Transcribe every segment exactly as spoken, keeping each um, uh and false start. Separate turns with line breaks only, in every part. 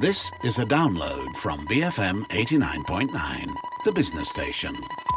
This is a download from B F M eighty-nine point nine, the business station.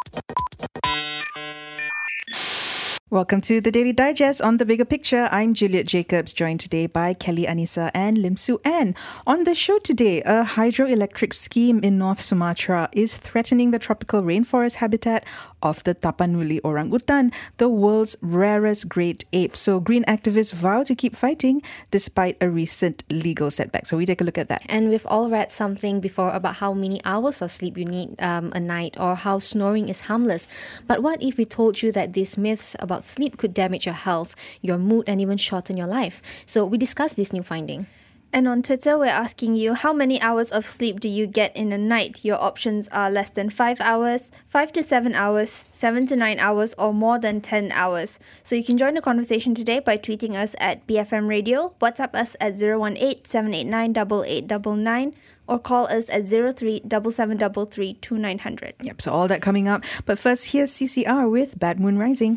Welcome to the Daily Digest on The Bigger Picture. I'm Juliet Jacobs, joined today by Kelly Anissa and Lim Su Ann. On the show today, a hydroelectric scheme in North Sumatra is threatening the tropical rainforest habitat of the Tapanuli orangutan, the world's rarest great ape. So green activists vow to keep fighting despite a recent legal setback. So we take a look at that.
And we've all read something before about how many hours of sleep you need um, a night, or how snoring is harmless. But what if we told you that these myths about sleep could damage your health, your mood, and even shorten your life? So we discussed this new finding.
And on Twitter, we're asking you, how many hours of sleep do you get in a night? Your options are less than five hours, five to seven hours, seven to nine hours, or more than ten hours. So you can join the conversation today by tweeting us at B F M Radio, WhatsApp us at zero one eight, seven eight nine, eight eight nine nine, or call us at zero three seven seven three three two nine zero zero.
Yep, so all that coming up. But first, here's C C R with Bad Moon Rising.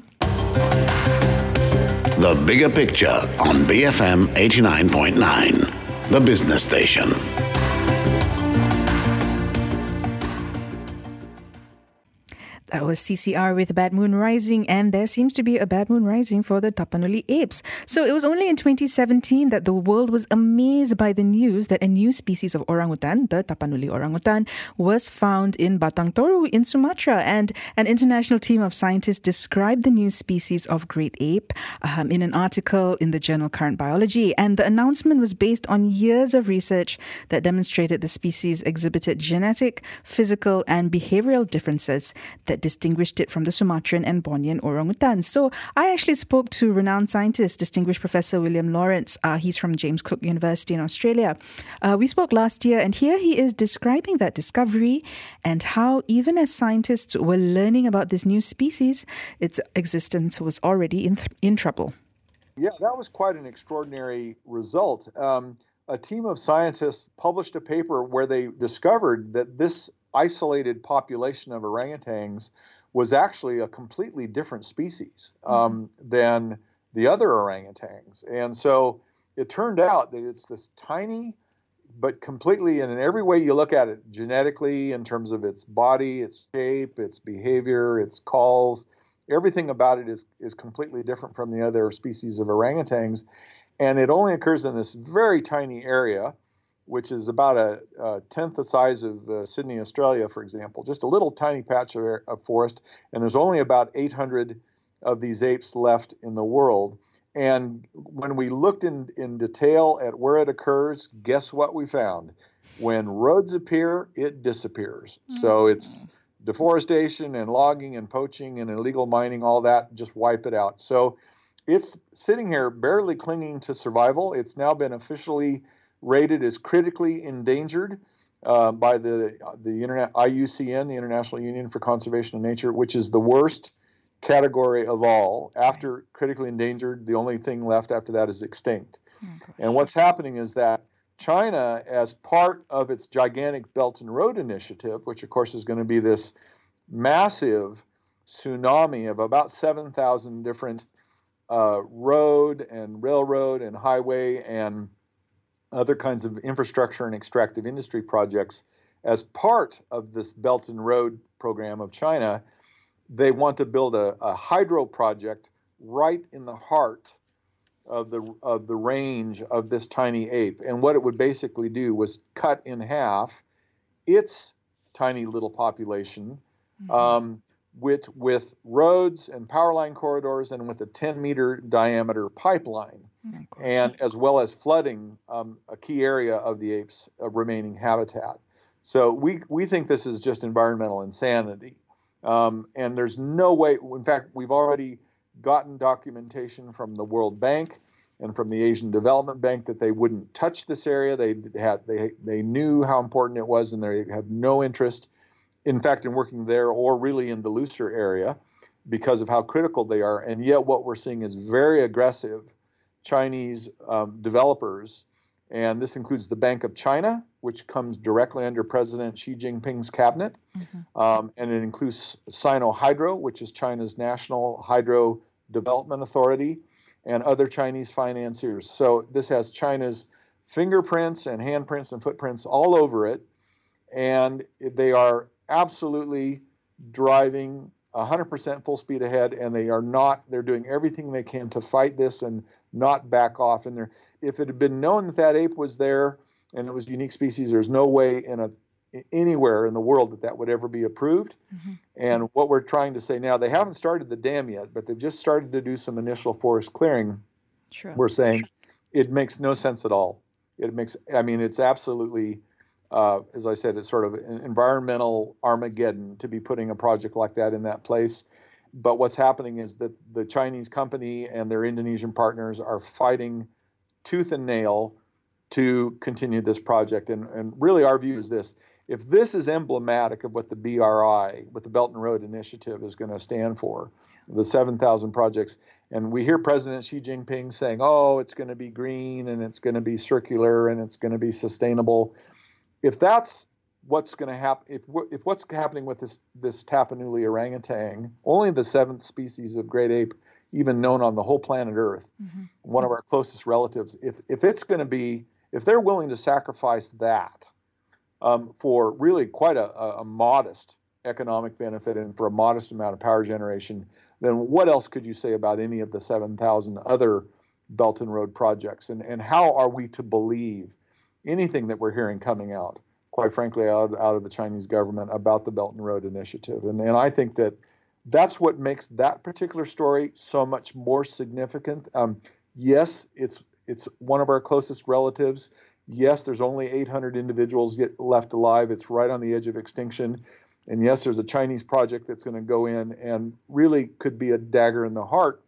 The Bigger Picture on B F M eighty-nine point nine, the business station.
That was C C R with Bad Moon Rising, and there seems to be a bad moon rising for the Tapanuli apes. So it was only in twenty seventeen that the world was amazed by the news that a new species of orangutan, the Tapanuli orangutan, was found in Batang Toru in Sumatra. And an international team of scientists described the new species of great ape um, in an article in the journal Current Biology. And the announcement was based on years of research that demonstrated the species exhibited genetic, physical, and behavioral differences that distinguished it from the Sumatran and Bornean orangutans. So I actually spoke to renowned scientist, distinguished Professor William Lawrence. Uh, he's from James Cook University in Australia. Uh, we spoke last year, and here he is describing that discovery and how even as scientists were learning about this new species, its existence was already in, th- in trouble.
Yeah, that was quite an extraordinary result. Um, a team of scientists published a paper where they discovered that this isolated population of orangutans was actually a completely different species um, mm-hmm. than the other orangutans. And so it turned out that it's this tiny, but completely, and in every way you look at it, genetically, in terms of its body, its shape, its behavior, its calls, everything about it is, is completely different from the other species of orangutans. And it only occurs in this very tiny area, which is about a, a tenth the size of uh, Sydney, Australia, for example, just a little tiny patch of, of forest. And there's only about eight hundred of these apes left in the world. And when we looked in, in detail at where it occurs, guess what we found? When roads appear, it disappears. Mm-hmm. So it's deforestation and logging and poaching and illegal mining, all that, just wipe it out. So it's sitting here barely clinging to survival. It's now been officially rated as critically endangered uh, by the the internet I U C N, the International Union for Conservation of Nature, which is the worst category of all. After critically endangered, the only thing left after that is extinct. Okay. And what's happening is that China, as part of its gigantic Belt and Road Initiative, which of course is going to be this massive tsunami of about seven thousand different uh, road and railroad and highway and other kinds of infrastructure and extractive industry projects, as part of this Belt and Road program of China, they want to build a, a hydro project right in the heart of the of the range of this tiny ape. And what it would basically do was cut in half its tiny little population mm-hmm. um, with with roads and power line corridors and with a ten meter diameter pipeline. Oh, and as well as flooding um, a key area of the ape's uh, remaining habitat. So we we think this is just environmental insanity. Um, and there's no way, in fact, we've already gotten documentation from the World Bank and from the Asian Development Bank that they wouldn't touch this area. They had they they knew how important it was, and they have no interest, in fact, in working there or really in the looser area because of how critical they are. And yet what we're seeing is very aggressive Chinese um, developers, and this includes the Bank of China, which comes directly under President Xi Jinping's cabinet, mm-hmm. um, and it includes Sinohydro, which is China's national hydro development authority, and other Chinese financiers. So this has China's fingerprints and handprints and footprints all over it, and they are absolutely driving one hundred percent full speed ahead, and they are not, they're doing everything they can to fight this and not back off. And there, if it had been known that that ape was there and it was a unique species, there's no way in a anywhere in the world that that would ever be approved. Mm-hmm. And what we're trying to say now, they haven't started the dam yet, but they've just started to do some initial forest clearing.
Sure.
We're saying it makes no sense at all. It makes, I mean, it's absolutely, uh, as I said, it's sort of an environmental Armageddon to be putting a project like that in that place. But what's happening is that the Chinese company and their Indonesian partners are fighting tooth and nail to continue this project. And, and really our view is this: if this is emblematic of what the B R I, what the Belt and Road Initiative is going to stand for, the seven thousand projects, and we hear President Xi Jinping saying, oh, it's going to be green and it's going to be circular and it's going to be sustainable. If that's what's going to happen, if if what's happening with this this Tapanuli orangutan, only the seventh species of great ape even known on the whole planet Earth, mm-hmm. one of our closest relatives, if if it's going to be, if they're willing to sacrifice that um, for really quite a, a modest economic benefit and for a modest amount of power generation, then what else could you say about any of the seven thousand other Belt and Road projects? And and how are we to believe anything that we're hearing coming out, quite frankly, out, out of the Chinese government about the Belt and Road Initiative? And, and I think that that's what makes that particular story so much more significant. Um, yes, it's it's one of our closest relatives. Yes, there's only eight hundred individuals yet left alive. It's right on the edge of extinction. And yes, there's a Chinese project that's going to go in and really could be a dagger in the heart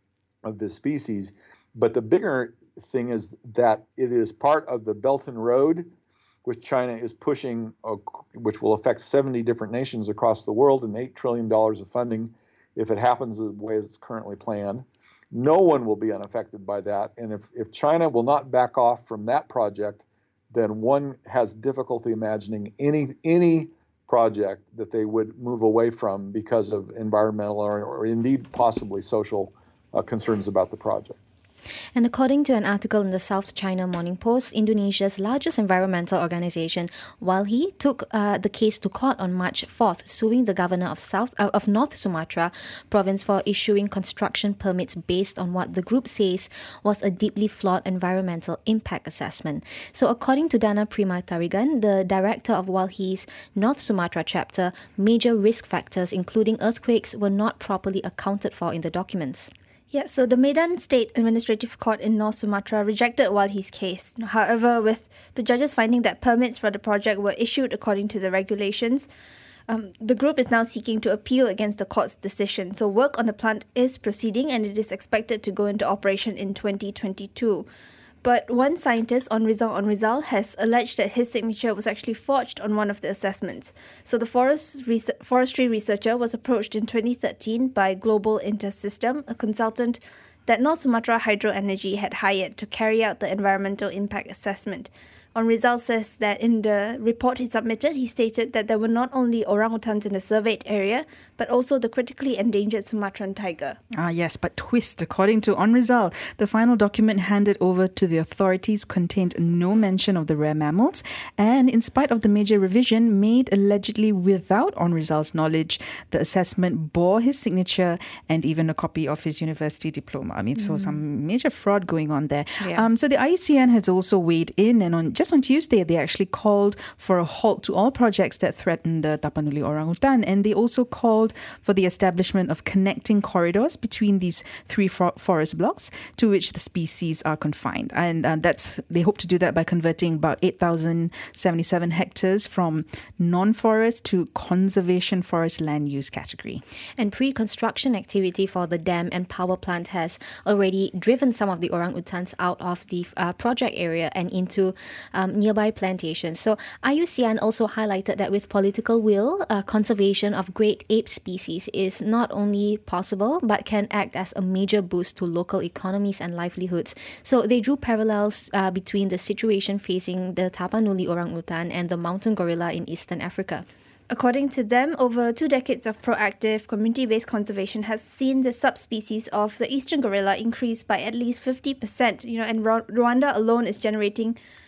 of this species. But the bigger thing is that it is part of the Belt and Road, which China is pushing, uh, which will affect seventy different nations across the world and eight trillion dollars of funding if it happens the way it's currently planned. No one will be unaffected by that. And if, if China will not back off from that project, then one has difficulty imagining any any project that they would move away from because of environmental or, or indeed possibly social uh, concerns about the project.
And according to an article in the South China Morning Post, Indonesia's largest environmental organization, Walhi, took uh, the case to court on March fourth, suing the governor of South uh, of North Sumatra province for issuing construction permits based on what the group says was a deeply flawed environmental impact assessment. So according to Dana Prima Tarigan, the director of Walhi's North Sumatra chapter, major risk factors including earthquakes were not properly accounted for in the documents.
Yeah, so the Medan State Administrative Court in North Sumatra rejected Walhi's case. However, with the judges finding that permits for the project were issued according to the regulations, um, the group is now seeking to appeal against the court's decision. So work on the plant is proceeding and it is expected to go into operation in twenty twenty-two. But one scientist, Onrizal Onrizal, has alleged that his signature was actually forged on one of the assessments. So the forest res- forestry researcher was approached in twenty thirteen by Global Intersystem, a consultant that North Sumatra Hydro Energy had hired to carry out the environmental impact assessment. Onrizal says that in the report he submitted, he stated that there were not only orangutans in the surveyed area, but also the critically endangered Sumatran tiger.
Ah, yes, but twist. According to Onrizal, the final document handed over to the authorities contained no mention of the rare mammals, and in spite of the major revision made allegedly without Onrizal's knowledge, the assessment bore his signature and even a copy of his university diploma. I mean, mm. so some major fraud going on there. Yeah. Um, so the I U C N has also weighed in, and on just on Tuesday, they actually called for a halt to all projects that threaten the Tapanuli orangutan, and they also called for the establishment of connecting corridors between these three for- forest blocks to which the species are confined. And uh, that's they hope to do that by converting about eight thousand seventy-seven hectares from non-forest to conservation forest land use category.
And pre-construction activity for the dam and power plant has already driven some of the orangutans out of the uh, project area and into um, nearby plantations. So I U C N also highlighted that with political will, uh, conservation of great ape species is not only possible but can act as a major boost to local economies and livelihoods. So they drew parallels uh, between the situation facing the Tapanuli orangutan and the mountain gorilla in Eastern Africa.
According to them, over two decades of proactive community-based conservation has seen the subspecies of the eastern gorilla increase by at least fifty percent. You know, and Rwanda alone is generating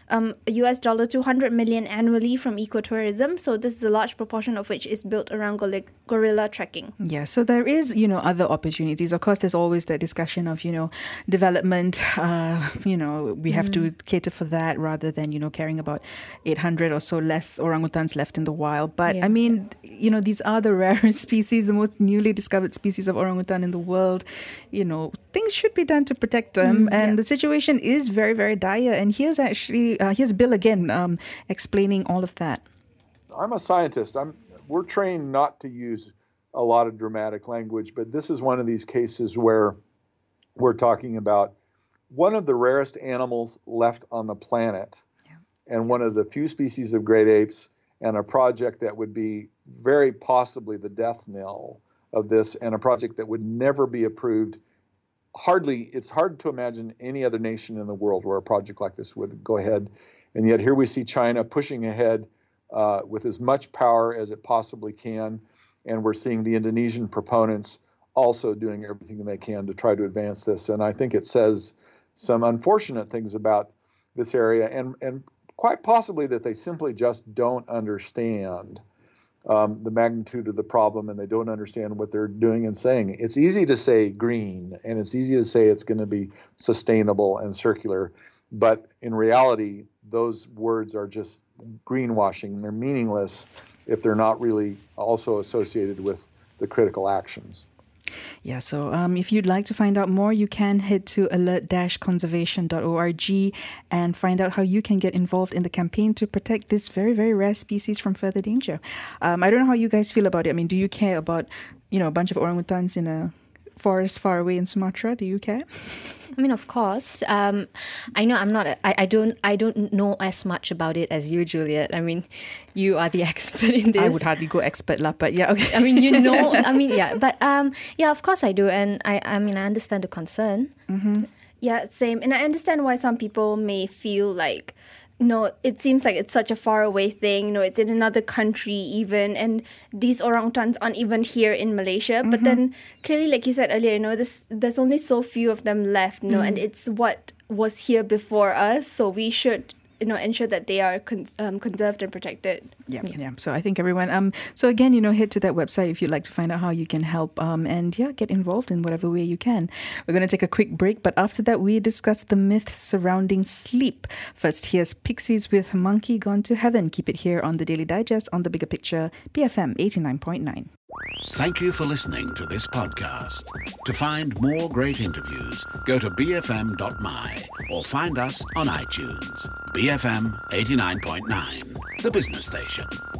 um, U S dollar two hundred million annually from ecotourism. So this is a large proportion of which is built around gorilla, gorilla trekking.
Yeah, so there is, you know, other opportunities. Of course, there's always that discussion of, you know, development. Uh, you know, we have mm. to cater for that rather than, you know, caring about eight hundred or so less orangutans left in the wild. But yeah. I mean, you know, these are the rarest species, the most newly discovered species of orangutan in the world. You know, things should be done to protect them. Mm, and yeah. the situation is very, very dire. And here's actually, uh, here's Bill again um, explaining all of that.
I'm a scientist. I'm We're trained not to use a lot of dramatic language, but this is one of these cases where we're talking about one of the rarest animals left on the planet yeah. and one of the few species of great apes, and a project that would be very possibly the death knell of this, and a project that would never be approved. Hardly, it's hard to imagine any other nation in the world where a project like this would go ahead. And yet here we see China pushing ahead uh, with as much power as it possibly can. And we're seeing the Indonesian proponents also doing everything they can to try to advance this. And I think it says some unfortunate things about this area, and, and quite possibly that they simply just don't understand um, the magnitude of the problem, and they don't understand what they're doing and saying. It's easy to say green, and it's easy to say it's going to be sustainable and circular, but in reality, those words are just greenwashing. They're meaningless if they're not really also associated with the critical actions.
Yeah, so um, if you'd like to find out more, you can head to alert dash conservation dot org and find out how you can get involved in the campaign to protect this very, very rare species from further danger. Um, I don't know how you guys feel about it. I mean, do you care about, you know, a bunch of orangutans in a forest far away in Sumatra? Do you care?
I mean, of course. Um, I know I'm not. A, I, I don't. I don't know as much about it as you, Juliet. I mean, you are the expert in this.
I would hardly go expert lah, but yeah. Okay.
I mean, you know. I mean, yeah. But um, yeah. Of course, I do, and I. I mean, I understand the concern.
Mm-hmm.
Yeah, same. And I understand why some people may feel like, no, it seems like it's such a far away thing. You know, it's in another country even, and these orangutans aren't even here in Malaysia. Mm-hmm. But then clearly, like you said earlier, you know, this, there's only so few of them left, you know, mm. and it's what was here before us. So we should, you know, ensure that they are con- um, conserved and protected.
Yeah, yeah, yeah. So I think everyone, um, so again, you know, head to that website if you'd like to find out how you can help um, and yeah, get involved in whatever way you can. We're going to take a quick break, but after that, we discuss the myths surrounding sleep. First, here's Pixies with Monkey Gone to Heaven. Keep it here on the Daily Digest on The Bigger Picture, B F M eighty-nine point nine.
Thank you for listening to this podcast. To find more great interviews, go to b f m dot m y or find us on iTunes. B F M eighty-nine point nine, the business station.